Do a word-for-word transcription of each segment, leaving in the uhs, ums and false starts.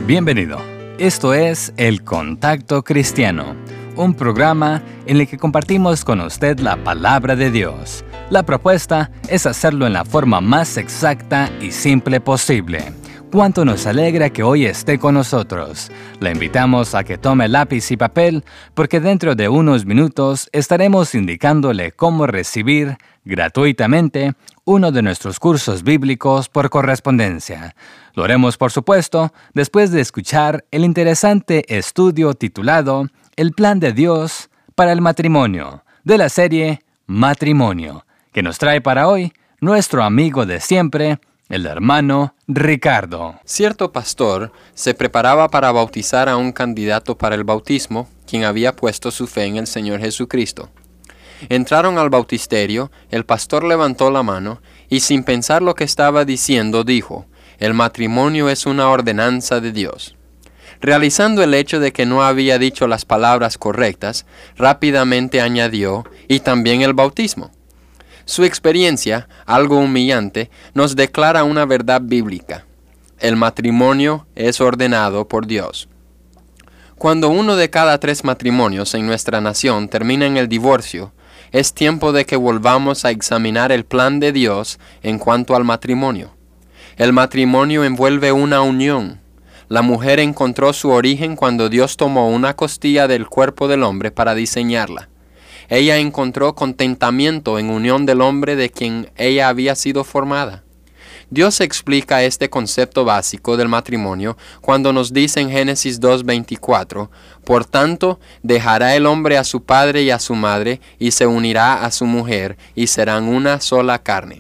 Bienvenido. Esto es El Contacto Cristiano, un programa en el que compartimos con usted la palabra de Dios. La propuesta es hacerlo en la forma más exacta y simple posible. Cuánto nos alegra que hoy esté con nosotros. Le invitamos a que tome lápiz y papel, porque dentro de unos minutos estaremos indicándole cómo recibir gratuitamente uno de nuestros cursos bíblicos por correspondencia. Lo haremos, por supuesto, después de escuchar el interesante estudio titulado El Plan de Dios para el Matrimonio, de la serie Matrimonio, que nos trae para hoy nuestro amigo de siempre, el hermano Ricardo. Cierto pastor se preparaba para bautizar a un candidato para el bautismo, quien había puesto su fe en el Señor Jesucristo. Entraron al bautisterio, el pastor levantó la mano y sin pensar lo que estaba diciendo dijo: «El matrimonio es una ordenanza de Dios». Realizando el hecho de que no había dicho las palabras correctas, rápidamente añadió: «y también el bautismo». Su experiencia, algo humillante, nos declara una verdad bíblica. El matrimonio es ordenado por Dios. Cuando uno de cada tres matrimonios en nuestra nación termina en el divorcio, es tiempo de que volvamos a examinar el plan de Dios en cuanto al matrimonio. El matrimonio envuelve una unión. La mujer encontró su origen cuando Dios tomó una costilla del cuerpo del hombre para diseñarla. Ella encontró contentamiento en unión del hombre de quien ella había sido formada. Dios explica este concepto básico del matrimonio cuando nos dice en Génesis dos veinticuatro: «Por tanto, dejará el hombre a su padre y a su madre, y se unirá a su mujer, y serán una sola carne».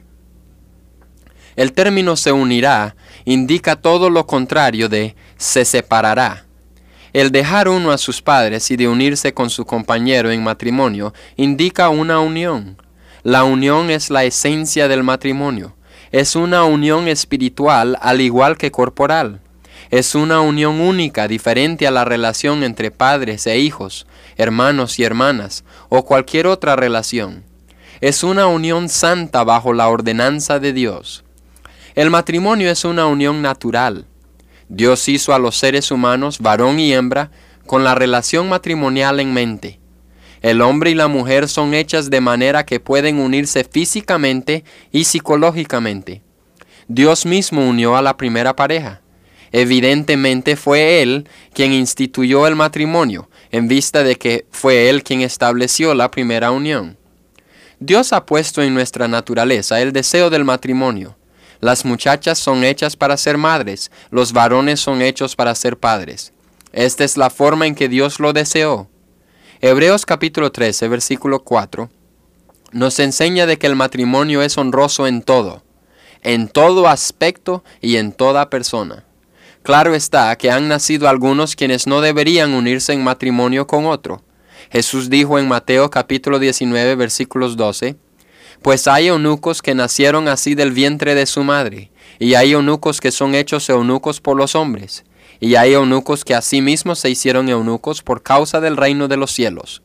El término «se unirá» indica todo lo contrario de «se separará». El dejar uno a sus padres y de unirse con su compañero en matrimonio indica una unión. La unión es la esencia del matrimonio. Es una unión espiritual al igual que corporal. Es una unión única, diferente a la relación entre padres e hijos, hermanos y hermanas, o cualquier otra relación. Es una unión santa bajo la ordenanza de Dios. El matrimonio es una unión natural. Dios hizo a los seres humanos, varón y hembra, con la relación matrimonial en mente. El hombre y la mujer son hechas de manera que pueden unirse físicamente y psicológicamente. Dios mismo unió a la primera pareja. Evidentemente fue Él quien instituyó el matrimonio, en vista de que fue Él quien estableció la primera unión. Dios ha puesto en nuestra naturaleza el deseo del matrimonio. Las muchachas son hechas para ser madres, los varones son hechos para ser padres. Esta es la forma en que Dios lo deseó. Hebreos capítulo trece, versículo cuatro, nos enseña de que el matrimonio es honroso en todo, en todo aspecto y en toda persona. Claro está que han nacido algunos quienes no deberían unirse en matrimonio con otro. Jesús dijo en Mateo capítulo diecinueve, versículos doce, «Pues hay eunucos que nacieron así del vientre de su madre, y hay eunucos que son hechos eunucos por los hombres, y hay eunucos que asimismo se hicieron eunucos por causa del reino de los cielos».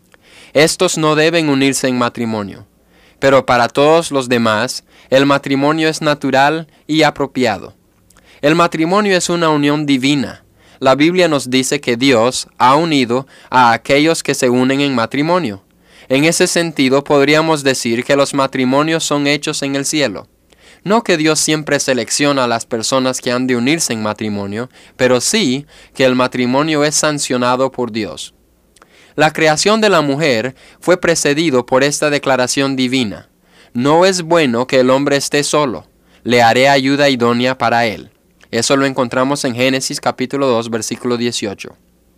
Estos no deben unirse en matrimonio, pero para todos los demás, el matrimonio es natural y apropiado. El matrimonio es una unión divina. La Biblia nos dice que Dios ha unido a aquellos que se unen en matrimonio. En ese sentido, podríamos decir que los matrimonios son hechos en el cielo. No que Dios siempre selecciona a las personas que han de unirse en matrimonio, pero sí que el matrimonio es sancionado por Dios. La creación de la mujer fue precedido por esta declaración divina: «No es bueno que el hombre esté solo, le haré ayuda idónea para él». Eso lo encontramos en Génesis capítulo dos, versículo dieciocho.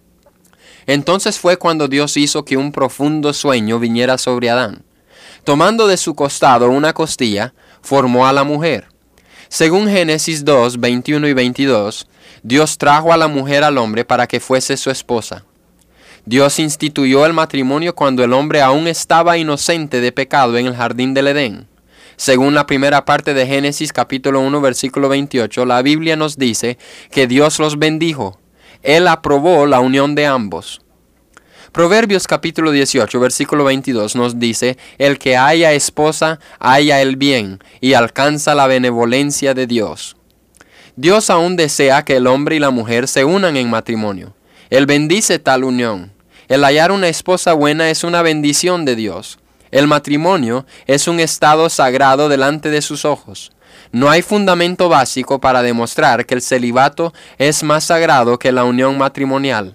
Entonces fue cuando Dios hizo que un profundo sueño viniera sobre Adán. Tomando de su costado una costilla, formó a la mujer. Según Génesis dos, veintiuno y veintidós, Dios trajo a la mujer al hombre para que fuese su esposa. Dios instituyó el matrimonio cuando el hombre aún estaba inocente de pecado en el jardín del Edén. Según la primera parte de Génesis capítulo uno, versículo veintiocho, la Biblia nos dice que Dios los bendijo. Él aprobó la unión de ambos. Proverbios capítulo dieciocho, versículo veintidós nos dice: «El que haya esposa, haya el bien, y alcanza la benevolencia de Dios». Dios aún desea que el hombre y la mujer se unan en matrimonio. Él bendice tal unión. El hallar una esposa buena es una bendición de Dios. El matrimonio es un estado sagrado delante de sus ojos. No hay fundamento básico para demostrar que el celibato es más sagrado que la unión matrimonial.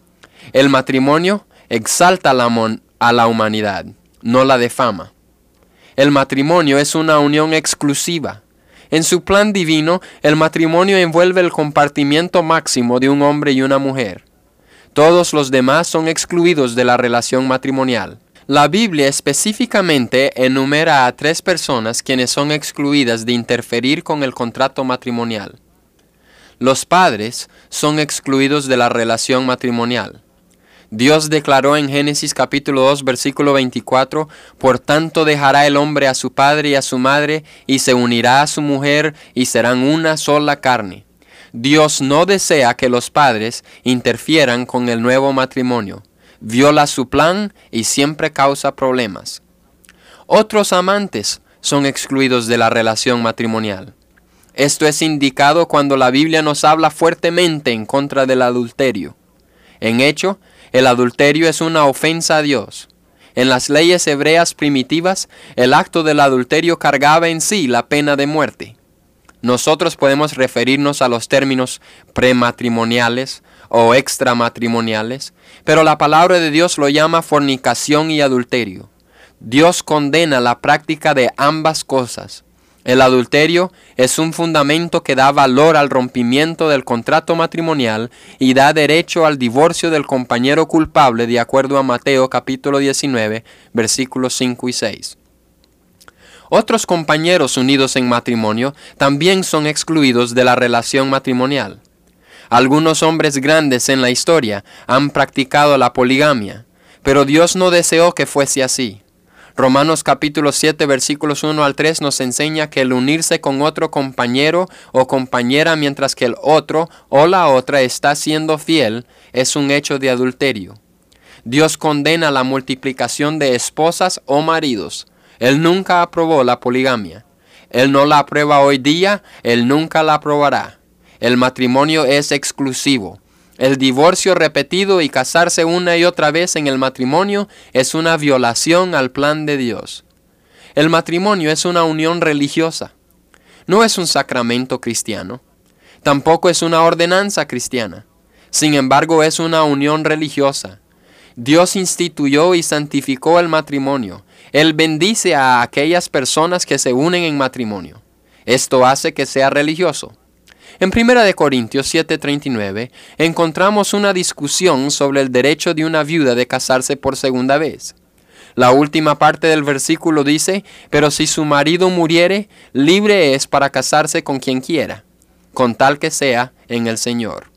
El matrimonio exalta la mon- a la humanidad, no la defama. El matrimonio es una unión exclusiva. En su plan divino, el matrimonio envuelve el compartimiento máximo de un hombre y una mujer. Todos los demás son excluidos de la relación matrimonial. La Biblia específicamente enumera a tres personas quienes son excluidas de interferir con el contrato matrimonial. Los padres son excluidos de la relación matrimonial. Dios declaró en Génesis capítulo dos, versículo veinticuatro, «Por tanto dejará el hombre a su padre y a su madre, y se unirá a su mujer, y serán una sola carne». Dios no desea que los padres interfieran con el nuevo matrimonio. Viola su plan y siempre causa problemas. Otros amantes son excluidos de la relación matrimonial. Esto es indicado cuando la Biblia nos habla fuertemente en contra del adulterio. En hecho, el adulterio es una ofensa a Dios. En las leyes hebreas primitivas, el acto del adulterio cargaba en sí la pena de muerte. Nosotros podemos referirnos a los términos prematrimoniales o extramatrimoniales, pero la palabra de Dios lo llama fornicación y adulterio. Dios condena la práctica de ambas cosas. El adulterio es un fundamento que da valor al rompimiento del contrato matrimonial y da derecho al divorcio del compañero culpable de acuerdo a Mateo capítulo diecinueve, versículos cinco y seis. Otros compañeros unidos en matrimonio también son excluidos de la relación matrimonial. Algunos hombres grandes en la historia han practicado la poligamia, pero Dios no deseó que fuese así. Romanos capítulo siete versículos uno al tres nos enseña que el unirse con otro compañero o compañera mientras que el otro o la otra está siendo fiel es un hecho de adulterio. Dios condena la multiplicación de esposas o maridos. Él nunca aprobó la poligamia. Él no la aprueba hoy día, Él nunca la aprobará. El matrimonio es exclusivo. El divorcio repetido y casarse una y otra vez en el matrimonio es una violación al plan de Dios. El matrimonio es una unión religiosa. No es un sacramento cristiano. Tampoco es una ordenanza cristiana. Sin embargo, es una unión religiosa. Dios instituyó y santificó el matrimonio. Él bendice a aquellas personas que se unen en matrimonio. Esto hace que sea religioso. En primera de Corintios siete treinta y nueve encontramos una discusión sobre el derecho de una viuda de casarse por segunda vez. La última parte del versículo dice, «Pero si su marido muriere, libre es para casarse con quien quiera, con tal que sea en el Señor».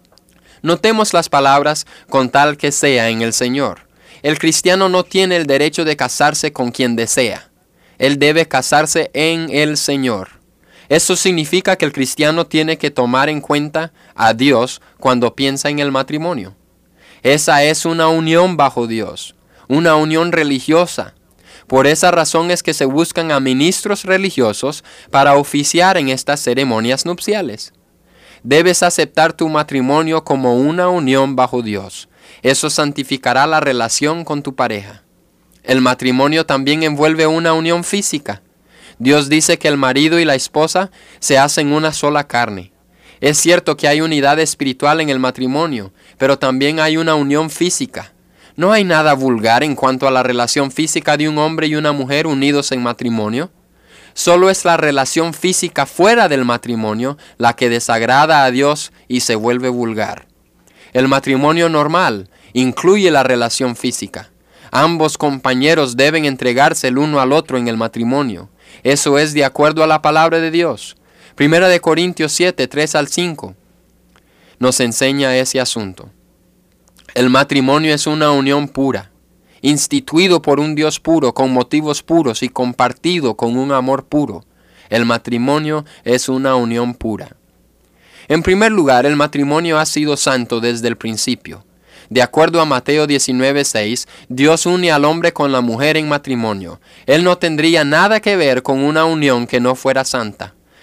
Notemos las palabras «con tal que sea en el Señor». El cristiano no tiene el derecho de casarse con quien desea. Él debe casarse en el Señor. Eso significa que el cristiano tiene que tomar en cuenta a Dios cuando piensa en el matrimonio. Esa es una unión bajo Dios, una unión religiosa. Por esa razón es que se buscan a ministros religiosos para oficiar en estas ceremonias nupciales. Debes aceptar tu matrimonio como una unión bajo Dios. Eso santificará la relación con tu pareja. El matrimonio también envuelve una unión física. Dios dice que el marido y la esposa se hacen una sola carne. Es cierto que hay unidad espiritual en el matrimonio, pero también hay una unión física. No hay nada vulgar en cuanto a la relación física de un hombre y una mujer unidos en matrimonio. Solo es la relación física fuera del matrimonio la que desagrada a Dios y se vuelve vulgar. El matrimonio normal incluye la relación física. Ambos compañeros deben entregarse el uno al otro en el matrimonio. Eso es de acuerdo a la palabra de Dios. Primera de Corintios siete, tres al cinco nos enseña ese asunto. El matrimonio es una unión pura, instituido por un Dios puro, con motivos puros y compartido con un amor puro. El matrimonio es una unión pura. En primer lugar, el matrimonio ha sido santo desde el principio. De acuerdo a Mateo diecinueve, seis, Dios une al hombre con la mujer en matrimonio. Él no tendría nada que ver con una unión que no fuera santa.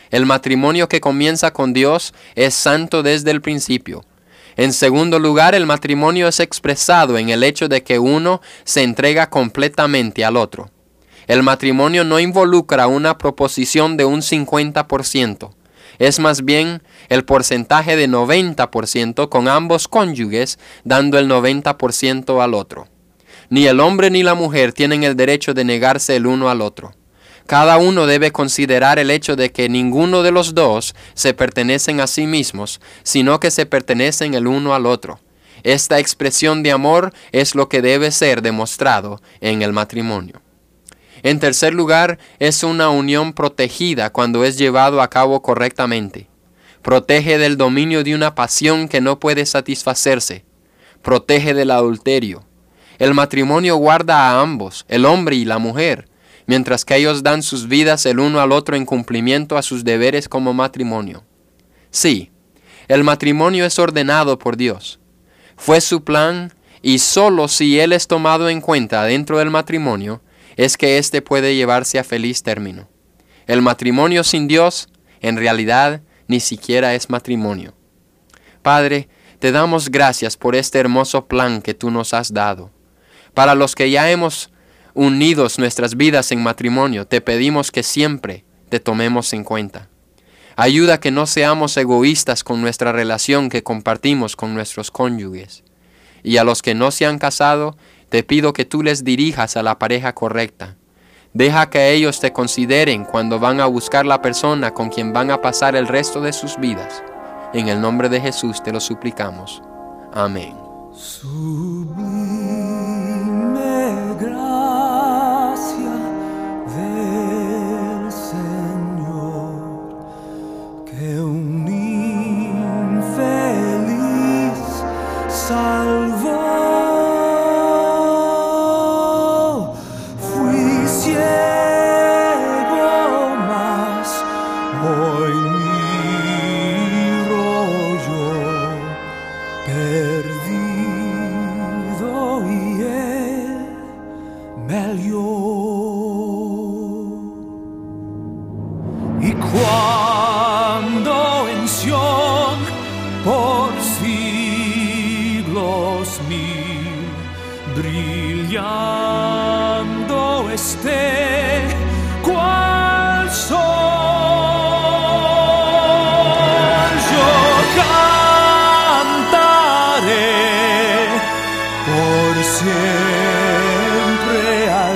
El matrimonio que comienza con Dios es santo desde el principio. En segundo lugar, el matrimonio es expresado en el hecho de que uno se entrega completamente al otro. El matrimonio no involucra una proposición de un cincuenta por ciento. Es más bien el porcentaje de noventa por ciento con ambos cónyuges dando el noventa por ciento al otro. Ni el hombre ni la mujer tienen el derecho de negarse el uno al otro. Cada uno debe considerar el hecho de que ninguno de los dos se pertenecen a sí mismos, sino que se pertenecen el uno al otro. Esta expresión de amor es lo que debe ser demostrado en el matrimonio. En tercer lugar, es una unión protegida cuando es llevado a cabo correctamente. Protege del dominio de una pasión que no puede satisfacerse. Protege del adulterio. El matrimonio guarda a ambos, el hombre y la mujer, mientras que ellos dan sus vidas el uno al otro en cumplimiento a sus deberes como matrimonio. Sí, el matrimonio es ordenado por Dios. Fue su plan, y solo si Él es tomado en cuenta dentro del matrimonio, es que éste puede llevarse a feliz término. El matrimonio sin Dios, en realidad, ni siquiera es matrimonio. Padre, te damos gracias por este hermoso plan que tú nos has dado. Para los que ya hemos unidos nuestras vidas en matrimonio, te pedimos que siempre te tomemos en cuenta. Ayuda a que no seamos egoístas con nuestra relación que compartimos con nuestros cónyuges. Y a los que no se han casado, te pido que tú les dirijas a la pareja correcta. Deja que ellos te consideren cuando van a buscar la persona con quien van a pasar el resto de sus vidas. En el nombre de Jesús te lo suplicamos. Amén. Sublime gracia del Señor, que un infeliz salvó. Fui ciego, mas hoy miro yo, perdido, y Él me halló. Y cuando en Sión por siglos mil brillando esté cual sol, yo cantaré por siempre al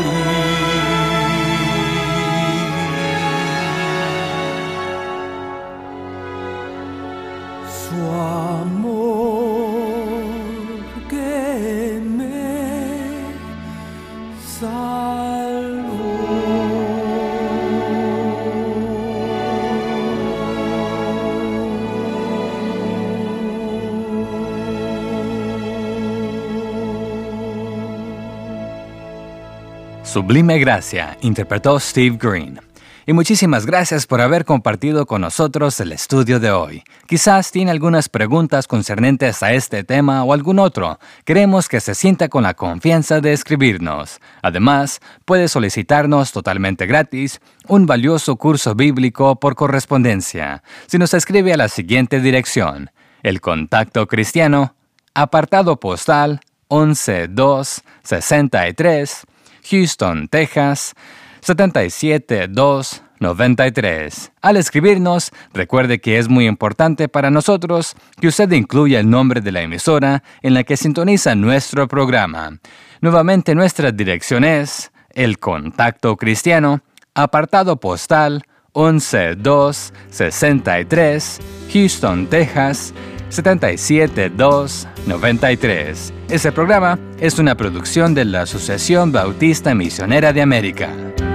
ir. Su amor que me salvó. Sublime Gracia, interpretó Steve Green. Y muchísimas gracias por haber compartido con nosotros el estudio de hoy. Quizás tiene algunas preguntas concernientes a este tema o algún otro. Queremos que se sienta con la confianza de escribirnos. Además, puede solicitarnos totalmente gratis un valioso curso bíblico por correspondencia. Si nos escribe a la siguiente dirección: El Contacto Cristiano, apartado postal once dos sesenta y tres, Houston, Texas, setenta y siete dos noventa y tres. Al escribirnos, recuerde que es muy importante para nosotros que usted incluya el nombre de la emisora en la que sintoniza nuestro programa. Nuevamente, nuestra dirección es El Contacto Cristiano, apartado postal once dos sesenta y tres, Houston, Texas, setenta y siete dos noventa y tres. Este programa es una producción de la Asociación Bautista Misionera de América.